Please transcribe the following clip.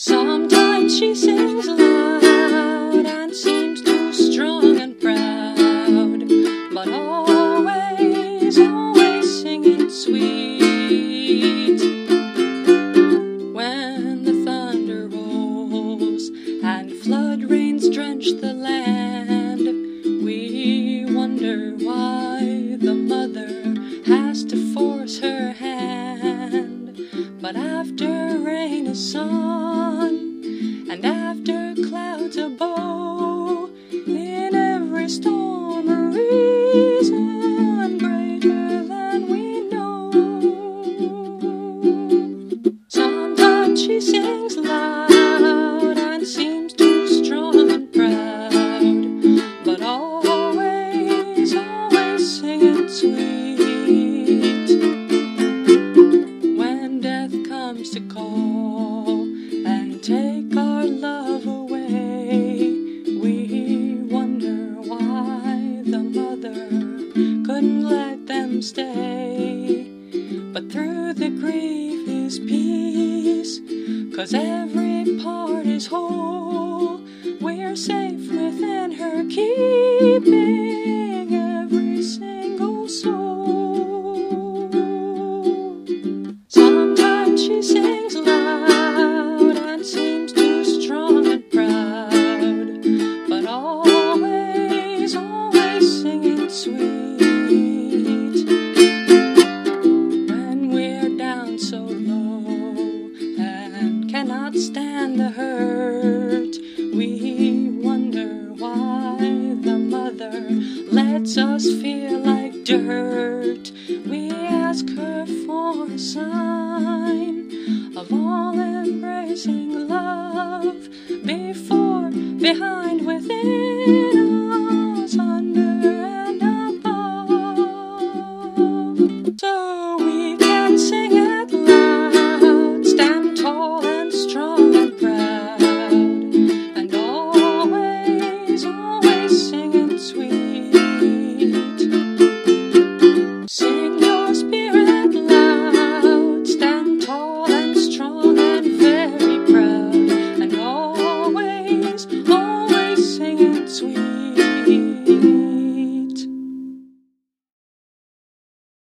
Sometimes she sings loud and seems too strong and proud, but always, always singing sweet. When the thunder rolls and flood rains drench the land, we wonder why the mother has to force her hand. But after rain is sun, and after clouds above, in every storm a reason greater than we know. Sometimes she sings loud and seems too strong and proud, but always, always singing sweet. When death comes to call and take our love away, we wonder why the mother couldn't let them stay. But through the grief is peace, 'cause every part is whole. We're safe within her keeping, every single soul. Sometimes she sings loud and seems too strong and proud, but always, always singing sweet. When we're down so low and cannot stand the hurt, we wonder why the mother lets us feel like dirt. We ask her for a sign of all-embracing love, before, behind, within us, under and above. So